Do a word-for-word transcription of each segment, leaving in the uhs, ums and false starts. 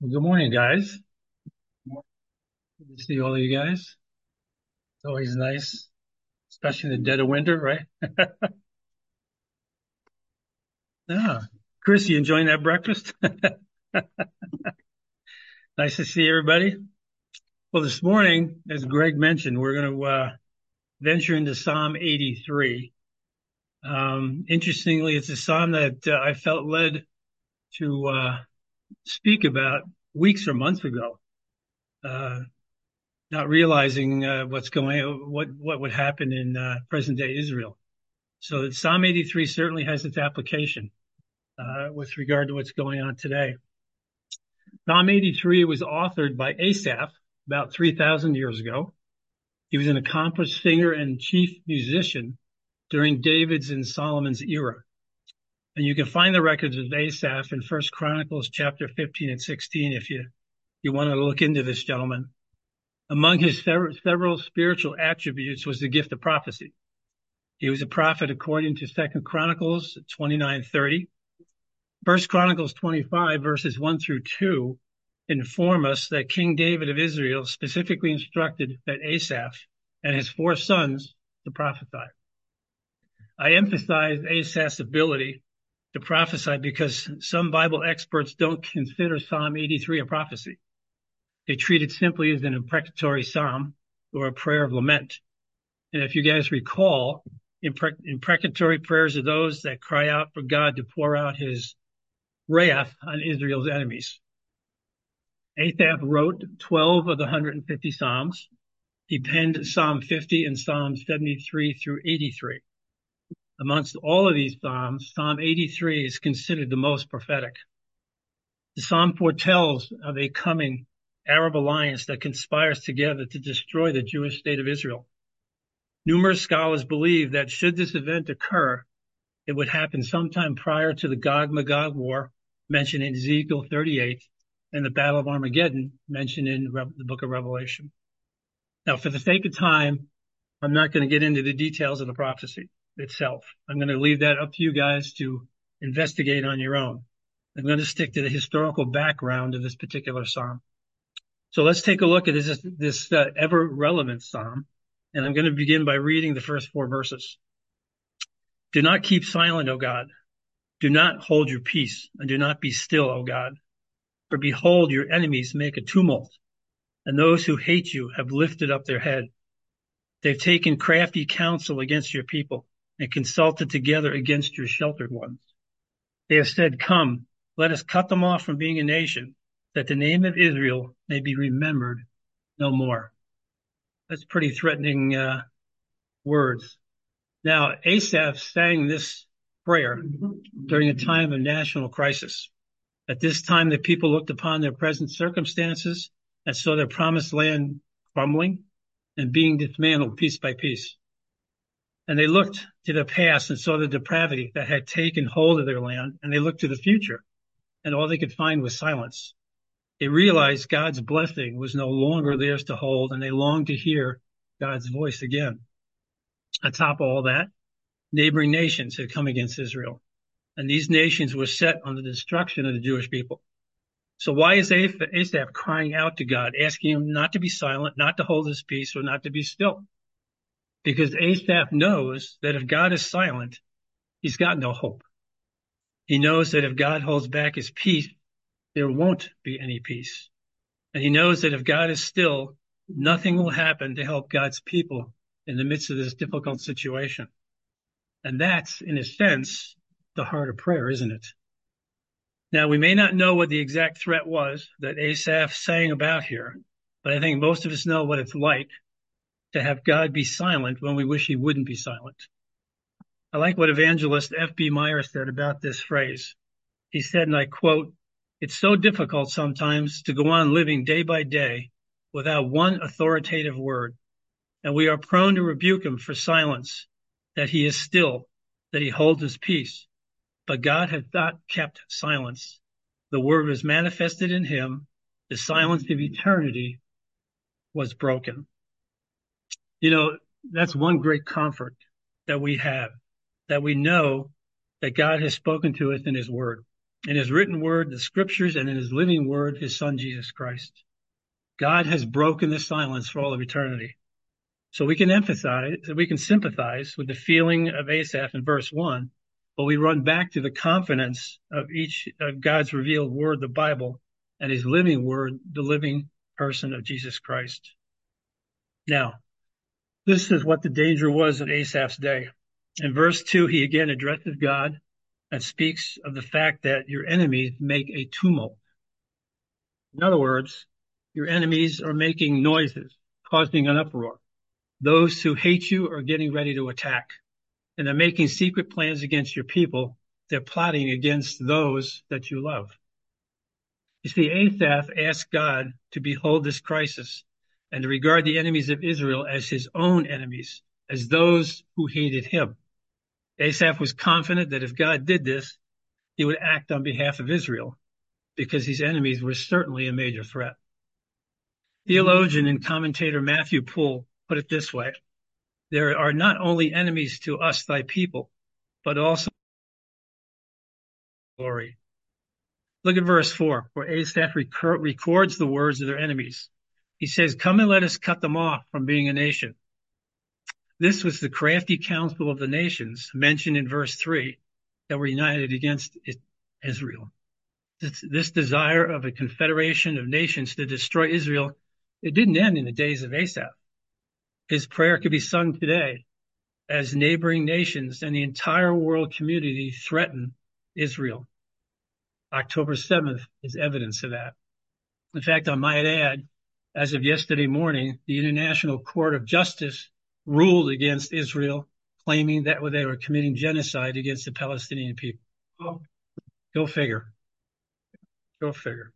Well, good morning, guys. Good to see all of you guys. It's always nice, especially in the dead of winter, right? Yeah. Chris, you enjoying that breakfast? Nice to see everybody. Well, this morning, as Greg mentioned, we're going to uh, venture into Psalm eighty-three. Um, interestingly, it's a psalm that uh, I felt led to uh, speak about weeks or months ago, uh, not realizing uh, what's going, what what would happen in uh, present day Israel. So Psalm eighty-three certainly has its application uh, with regard to what's going on today. Psalm eighty-three was authored by Asaph about three thousand years ago. He was an accomplished singer and chief musician during David's and Solomon's era. And you can find the records of Asaph in First Chronicles chapter fifteen and sixteen if you, you want to look into this gentleman. Among his several spiritual attributes was the gift of prophecy. He was a prophet according to Second Chronicles twenty-nine thirty. First Chronicles twenty-five, verses one through two, inform us that King David of Israel specifically instructed that Asaph and his four sons to prophesy. I emphasize Asaph's ability to prophesy because some Bible experts don't consider Psalm eighty-three a prophecy. They treat it simply as an imprecatory psalm or a prayer of lament. And if you guys recall, impre- imprecatory prayers are those that cry out for God to pour out his wrath on Israel's enemies. Asaph wrote twelve of the one hundred fifty Psalms. He penned Psalm fifty and Psalm seventy-three through eighty-three. Amongst all of these Psalms, Psalm eighty-three is considered the most prophetic. The Psalm foretells of a coming Arab alliance that conspires together to destroy the Jewish state of Israel. Numerous scholars believe that should this event occur, it would happen sometime prior to the Gog-Magog war mentioned in Ezekiel thirty-eight and the Battle of Armageddon mentioned in the book of Revelation. Now, for the sake of time, I'm not going to get into the details of the prophecy itself. I'm going to leave that up to you guys to investigate on your own. I'm going to stick to the historical background of this particular psalm. So let's take a look at this, this uh, ever-relevant psalm, and I'm going to begin by reading the first four verses. Do not keep silent, O God. Do not hold your peace, and do not be still, O God. For behold, your enemies make a tumult, and those who hate you have lifted up their head. They've taken crafty counsel against your people and consulted together against your sheltered ones. They have said, come, let us cut them off from being a nation, that the name of Israel may be remembered no more. That's pretty threatening uh, words. Now, Asaph sang this prayer during a time of national crisis. At this time, the people looked upon their present circumstances and saw their promised land crumbling and being dismantled piece by piece. And they looked to the past and saw the depravity that had taken hold of their land, and they looked to the future, and all they could find was silence. They realized God's blessing was no longer theirs to hold, and they longed to hear God's voice again. Atop all that, neighboring nations had come against Israel, and these nations were set on the destruction of the Jewish people. So why is Asaph crying out to God, asking him not to be silent, not to hold his peace, or not to be still? Because Asaph knows that if God is silent, he's got no hope. He knows that if God holds back his peace, there won't be any peace. And he knows that if God is still, nothing will happen to help God's people in the midst of this difficult situation. And that's, in a sense, the heart of prayer, isn't it? Now, we may not know what the exact threat was that Asaph sang about here, but I think most of us know what it's like to have God be silent when we wish he wouldn't be silent. I like what evangelist F B Meyer said about this phrase. He said, and I quote, "It's so difficult sometimes to go on living day by day without one authoritative word, and we are prone to rebuke him for silence, that he is still, that he holds his peace. But God has not kept silence. The word was manifested in him. The silence of eternity was broken." You know, that's one great comfort that we have, that we know that God has spoken to us in his word. in his written word, the scriptures, and in his living word, his son, Jesus Christ. God has broken the silence for all of eternity. So we can empathize, we can sympathize with the feeling of Asaph in verse one, but we run back to the confidence of each of God's revealed word, the Bible, and his living word, the living person of Jesus Christ. Now, this is what the danger was in Asaph's day. In verse two, he again addresses God and speaks of the fact that your enemies make a tumult. In other words, your enemies are making noises, causing an uproar. Those who hate you are getting ready to attack, and they're making secret plans against your people. They're plotting against those that you love. You see, Asaph asked God to behold this crisis and to regard the enemies of Israel as his own enemies, as those who hated him. Asaph was confident that if God did this, he would act on behalf of Israel, because his enemies were certainly a major threat. Theologian and commentator Matthew Poole put it this way: there are not only enemies to us, thy people, but also glory. Look at verse four, where Asaph recor- records the words of their enemies. He says, come and let us cut them off from being a nation. This was the crafty counsel of the nations mentioned in verse three that were united against Israel. This, this desire of a confederation of nations to destroy Israel, it didn't end in the days of Asaph. His prayer could be sung today as neighboring nations and the entire world community threaten Israel. October seventh is evidence of that. In fact, I might add, as of yesterday morning, the International Court of Justice ruled against Israel, claiming that they were committing genocide against the Palestinian people. Oh, go figure. Go figure.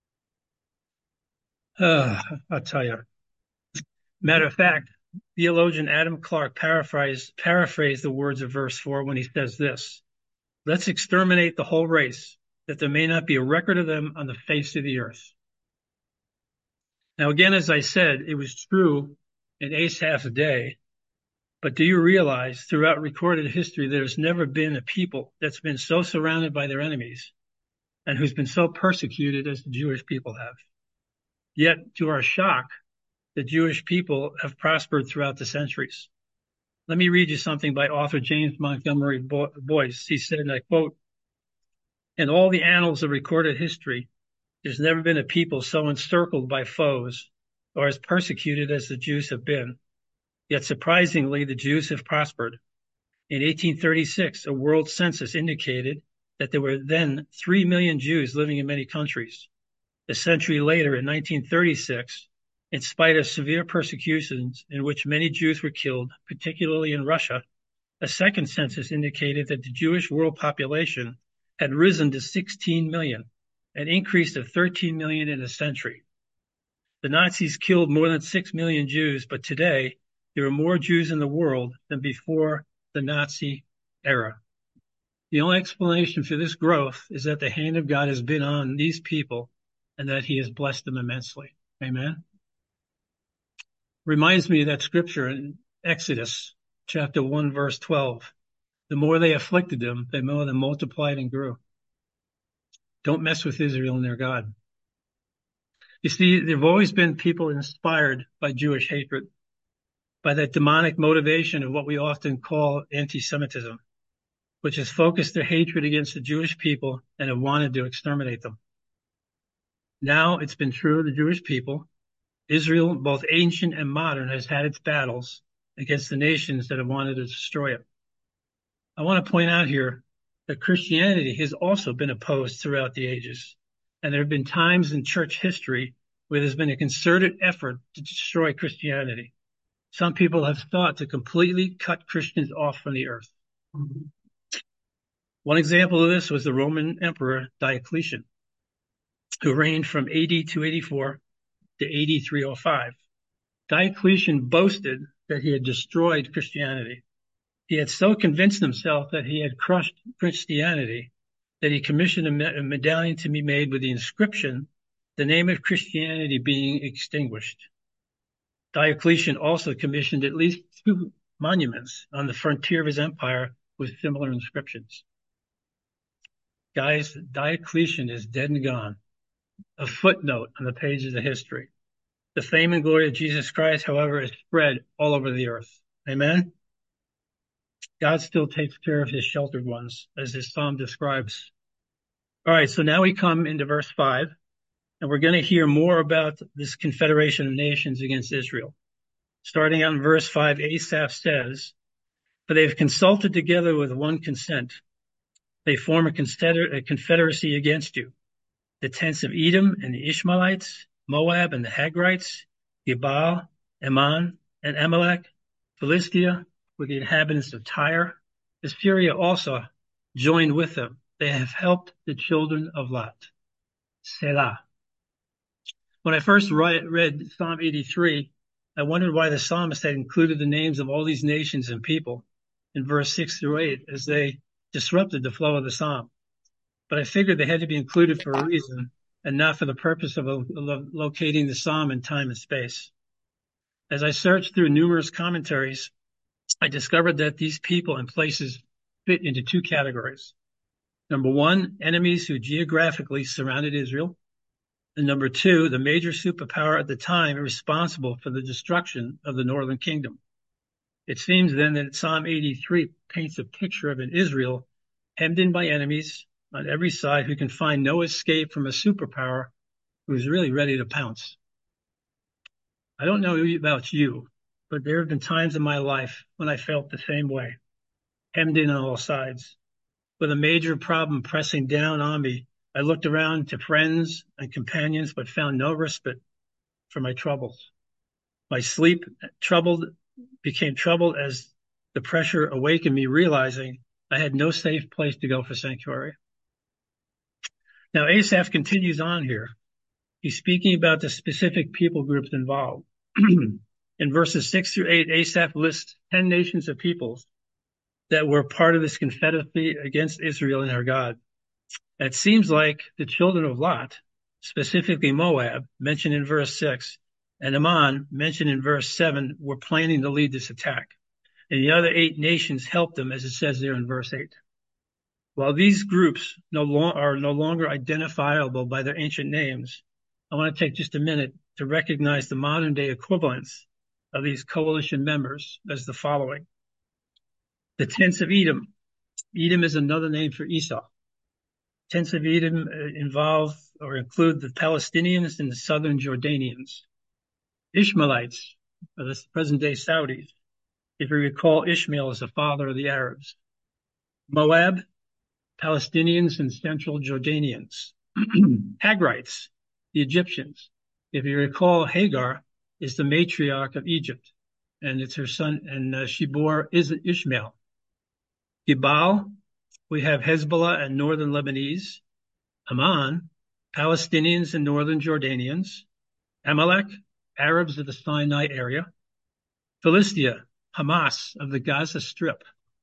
Uh, I'll tell you. Matter of fact, theologian Adam Clarke paraphrased, paraphrased the words of verse four when he says this: let's exterminate the whole race, that there may not be a record of them on the face of the earth. Now, again, as I said, it was true in Asaph's day, but do you realize throughout recorded history, there's never been a people that's been so surrounded by their enemies and who's been so persecuted as the Jewish people have? Yet, to our shock, the Jewish people have prospered throughout the centuries. Let me read you something by author James Montgomery Boyce. He said, and I quote, in all the annals of recorded history, there's never been a people so encircled by foes or as persecuted as the Jews have been. Yet surprisingly, the Jews have prospered. In eighteen thirty-six, a world census indicated that there were then three million Jews living in many countries. A century later, in nineteen thirty-six, in spite of severe persecutions in which many Jews were killed, particularly in Russia, a second census indicated that the Jewish world population had risen to sixteen million, an increase of thirteen million in a century. The Nazis killed more than six million Jews, but today there are more Jews in the world than before the Nazi era. The only explanation for this growth is that the hand of God has been on these people and that he has blessed them immensely. Amen. Reminds me of that scripture in Exodus chapter one, verse twelve. The more they afflicted them, the more they multiplied and grew. Don't mess with Israel and their God. You see, there have always been people inspired by Jewish hatred, by that demonic motivation of what we often call anti-Semitism, which has focused their hatred against the Jewish people and have wanted to exterminate them. Now it's been true of the Jewish people. Israel, both ancient and modern, has had its battles against the nations that have wanted to destroy it. I want to point out here that Christianity has also been opposed throughout the ages. And there have been times in church history where there's been a concerted effort to destroy Christianity. Some people have thought to completely cut Christians off from the earth. Mm-hmm. One example of this was the Roman Emperor Diocletian, who reigned from A D two eighty-four to A D three oh five. Diocletian boasted that he had destroyed Christianity. He had so convinced himself that he had crushed Christianity that he commissioned a, me- a medallion to be made with the inscription, the name of Christianity being extinguished. Diocletian also commissioned at least two monuments on the frontier of his empire with similar inscriptions. Guys, Diocletian is dead and gone. A footnote on the pages of history. The fame and glory of Jesus Christ, however, is spread all over the earth. Amen? God still takes care of his sheltered ones, as this psalm describes. All right, so now we come into verse five, and we're going to hear more about this confederation of nations against Israel. Starting out in verse five, Asaph says, "For they have consulted together with one consent. They form a confederacy against you. The tents of Edom and the Ishmaelites, Moab and the Hagrites, Gebal, Ammon, and Amalek, Philistia, with the inhabitants of Tyre. Assyria also joined with them. They have helped the children of Lot." Selah. When I first read, read Psalm eighty-three, I wondered why the psalmist had included the names of all these nations and people in verse six through eight, as they disrupted the flow of the psalm. But I figured they had to be included for a reason and not for the purpose of lo- locating the psalm in time and space. As I searched through numerous commentaries, I discovered that these people and places fit into two categories. Number one, enemies who geographically surrounded Israel. And number two, the major superpower at the time responsible for the destruction of the northern kingdom. It seems then that Psalm eighty-three paints a picture of an Israel hemmed in by enemies on every side who can find no escape from a superpower who's really ready to pounce. I don't know about you, but there have been times in my life when I felt the same way, hemmed in on all sides. With a major problem pressing down on me, I looked around to friends and companions, but found no respite for my troubles. My sleep troubled became troubled as the pressure awakened me, realizing I had no safe place to go for sanctuary. Now, Asaph continues on here. He's speaking about the specific people groups involved. In verses six through eight, Asaph lists ten nations of peoples that were part of this confederacy against Israel and her God. It seems like the children of Lot, specifically Moab, mentioned in verse six, and Ammon, mentioned in verse seven, were planning to lead this attack. And the other eight nations helped them, as it says there in verse eight. While these groups no lo- are no longer identifiable by their ancient names, I want to take just a minute to recognize the modern day equivalents of these coalition members as the following. The tents of Edom. Edom is another name for Esau. Tents of Edom involve or include the Palestinians and the southern Jordanians. Ishmaelites are the present-day Saudis. If you recall, Ishmael is the father of the Arabs. Moab, Palestinians and central Jordanians. Hagrites, the Egyptians. If you recall, Hagar is the matriarch of Egypt, and it's her son, and uh, she bore Ishmael. Gebal, we have Hezbollah and northern Lebanese. Ammon, Palestinians and northern Jordanians. Amalek, Arabs of the Sinai area. Philistia, Hamas of the Gaza Strip.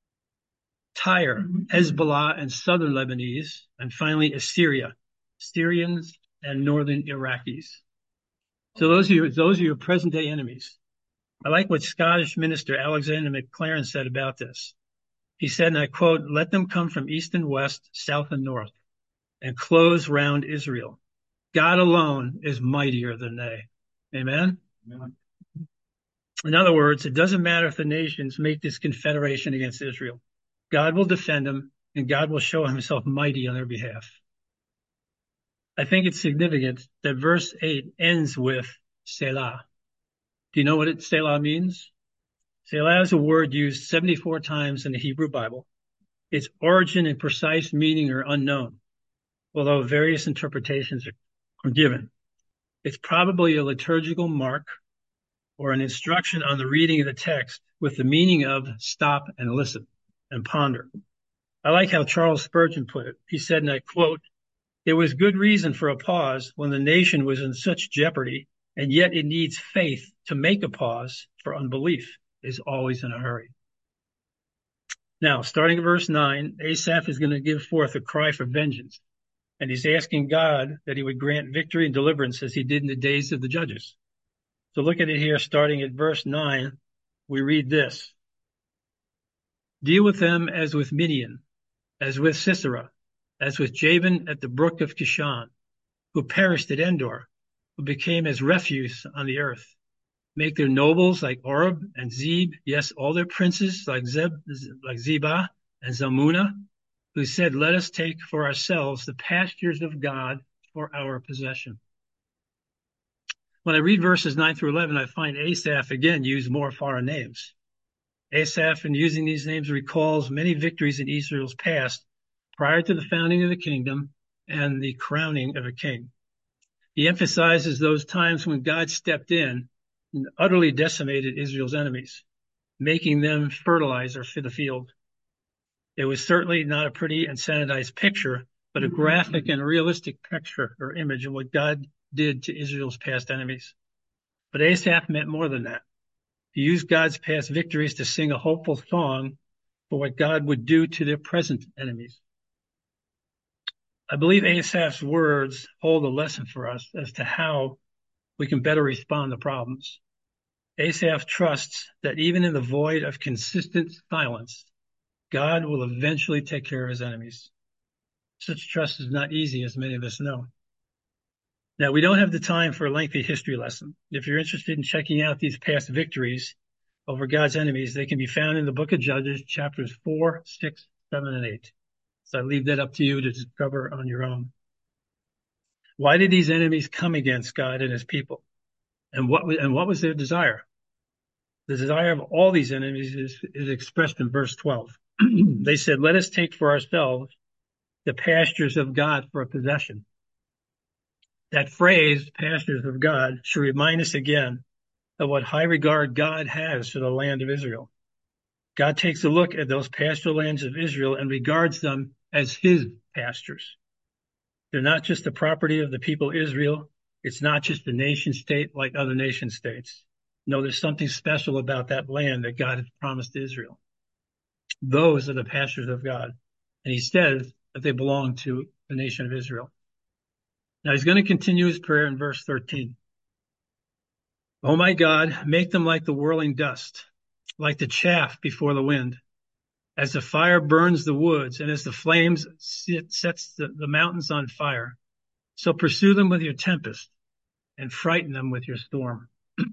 Tyre, Hezbollah and southern Lebanese. And finally, Assyria, Syrians and northern Iraqis. So those are your, those are your present day enemies. I like what Scottish minister Alexander MacLaren said about this. He said, and I quote, "Let them come from east and west, south and north, and close round Israel. God alone is mightier than they." Amen? Amen. In other words, it doesn't matter if the nations make this confederation against Israel. God will defend them, and God will show himself mighty on their behalf. I think it's significant that verse eight ends with Selah. Do you know what it, Selah means? Selah is a word used seventy-four times in the Hebrew Bible. Its origin and precise meaning are unknown, although various interpretations are, are given. It's probably a liturgical mark or an instruction on the reading of the text with the meaning of stop and listen and ponder. I like how Charles Spurgeon put it. He said, and I quote, "There was good reason for a pause when the nation was in such jeopardy, and yet it needs faith to make a pause, for unbelief is always in a hurry." Now, starting at verse nine, Asaph is going to give forth a cry for vengeance, and he's asking God that he would grant victory and deliverance as he did in the days of the judges. So look at it here, starting at verse nine, we read this. "Deal with them as with Midian, as with Sisera, as with Jabin at the brook of Kishon, who perished at Endor, who became as refuse on the earth. Make their nobles like Oreb and Zeb, yes, all their princes like Zeb, like Zebah and Zalmunna, who said, let us take for ourselves the pastures of God for our possession. When I read verses nine through eleven, I find Asaph again use more foreign names. Asaph, in using these names, recalls many victories in Israel's past prior to the founding of the kingdom and the crowning of a king. He emphasizes those times when God stepped in and utterly decimated Israel's enemies, making them fertilizer for the field. It was certainly not a pretty and sanitized picture, but a graphic and realistic picture or image of what God did to Israel's past enemies. But Asaph meant more than that. He used God's past victories to sing a hopeful song for what God would do to their present enemies. I believe Asaph's words hold a lesson for us as to how we can better respond to problems. Asaph trusts that even in the void of consistent silence, God will eventually take care of his enemies. Such trust is not easy, as many of us know. Now, we don't have the time for a lengthy history lesson. If you're interested in checking out these past victories over God's enemies, they can be found in the book of Judges, chapters four, six, seven, and eight. So I leave that up to you to discover on your own. Why did these enemies come against God and his people? And what, and what was their desire? The desire of all these enemies is, is expressed in verse twelve. They said, let us take for ourselves the pastures of God for a possession. That phrase, pastures of God, should remind us again of what high regard God has for the land of Israel. God takes a look at those pastoral lands of Israel and regards them as his pastures. They're not just the property of the people of Israel. It's not just a nation state like other nation states. No, there's something special about that land that God has promised to Israel. Those are the pastures of God. And he says that they belong to the nation of Israel. Now he's going to continue his prayer in verse thirteen. Oh my God, make them like the whirling dust, like the chaff before the wind. As the fire burns the woods and as the flames sit, sets the, the mountains on fire, so pursue them with your tempest and frighten them with your storm.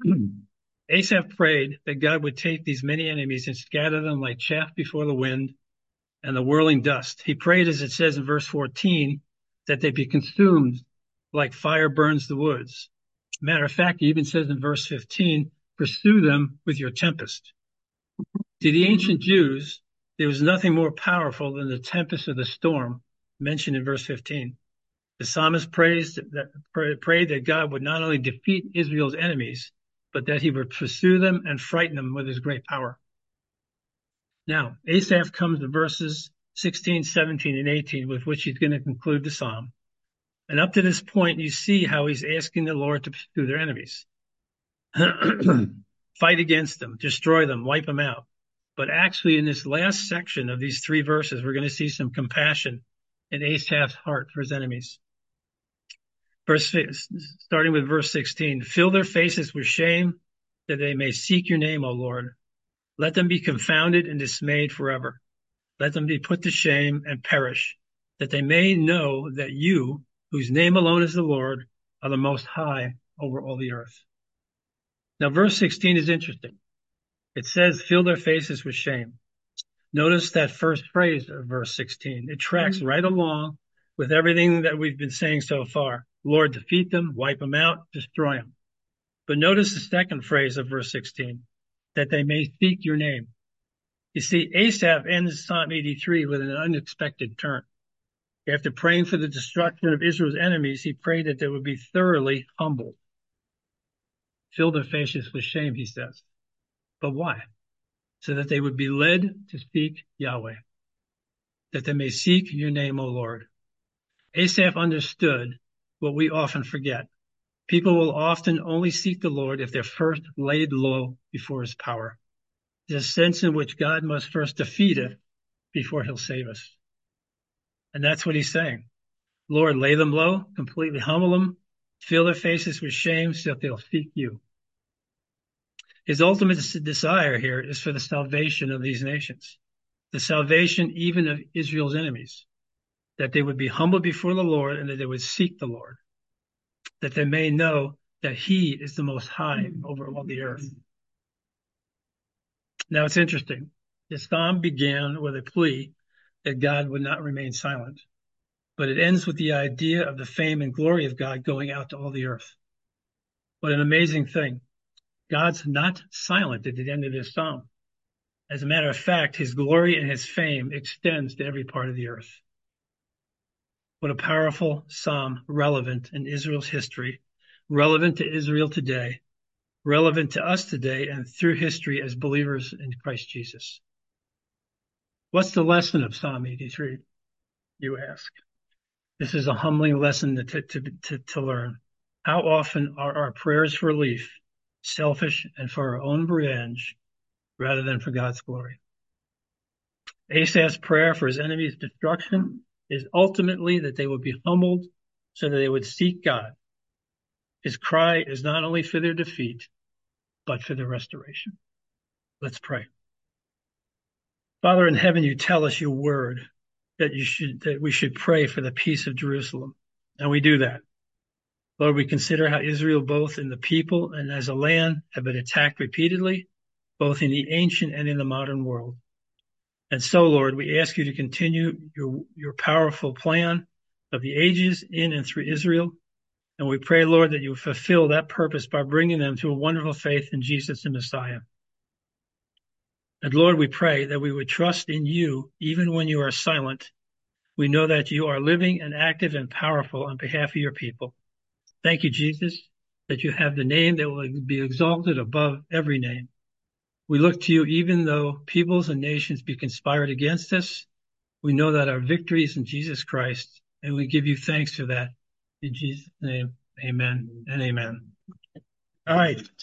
Asaph prayed that God would take these many enemies and scatter them like chaff before the wind and the whirling dust. He prayed, as it says in verse fourteen, that they be consumed like fire burns the woods. Matter of fact, he even says in verse fifteen, pursue them with your tempest. To the ancient Jews, there was nothing more powerful than the tempest or the storm mentioned in verse fifteen. The psalmist prays that, prayed that God would not only defeat Israel's enemies, but that he would pursue them and frighten them with his great power. Now, Asaph comes to verses sixteen, seventeen, and eighteen, with which he's going to conclude the psalm. And up to this point, you see how he's asking the Lord to pursue their enemies. Fight against them, destroy them, wipe them out. But actually, in this last section of these three verses, we're going to see some compassion in Asaph's heart for his enemies. Verse, starting with verse sixteen, fill their faces with shame that they may seek your name, O Lord. Let them be confounded and dismayed forever. Let them be put to shame and perish, that they may know that you, whose name alone is the Lord, are the most high over all the earth. Now, verse sixteen is interesting. It says, fill their faces with shame. Notice that first phrase of verse sixteen. It tracks right along with everything that we've been saying so far. Lord, defeat them, wipe them out, destroy them. But notice the second phrase of verse sixteen, that they may seek your name. You see, Asaph ends Psalm eighty-three with an unexpected turn. After praying for the destruction of Israel's enemies, he prayed that they would be thoroughly humbled. Fill their faces with shame, he says. But why? So that they would be led to seek Yahweh, that they may seek your name, O Lord. Asaph understood what we often forget. People will often only seek the Lord if they're first laid low before his power. There's a sense in which God must first defeat it before he'll save us. And that's what he's saying. Lord, lay them low, completely humble them, fill their faces with shame so that they'll seek you. His ultimate desire here is for the salvation of these nations, the salvation even of Israel's enemies. that they would be humble before the Lord and that they would seek the Lord, that they may know that he is the most high over all the earth. Now it's interesting. The psalm began with a plea that God would not remain silent, but it ends with the idea of the fame and glory of God going out to all the earth. What an amazing thing. God's not silent at the end of this psalm. As a matter of fact, his glory and his fame extends to every part of the earth. What a powerful psalm, relevant in Israel's history, relevant to Israel today, relevant to us today and through history as believers in Christ Jesus. What's the lesson of Psalm eighty-three, you ask? This is a humbling lesson to, to, to, to learn. How often are our prayers for relief selfish and for our own revenge rather than for God's glory? Asaph's prayer for his enemies' destruction is ultimately that they would be humbled so that they would seek God. His cry is not only for their defeat, but for their restoration. Let's pray. Father in heaven, you tell us your word that you should, that we should pray for the peace of Jerusalem. And we do that. Lord, we consider how Israel, both in the people and as a land, have been attacked repeatedly, both in the ancient and in the modern world. And so, Lord, we ask you to continue your, your powerful plan of the ages in and through Israel. And we pray, Lord, that you fulfill that purpose by bringing them to a wonderful faith in Jesus the Messiah. And Lord, we pray that we would trust in you even when you are silent. We know that you are living and active and powerful on behalf of your people. Thank you, Jesus, that you have the name that will be exalted above every name. We look to you even though peoples and nations be conspired against us. We know that our victory is in Jesus Christ, and we give you thanks for that. In Jesus' name, amen and amen. All right.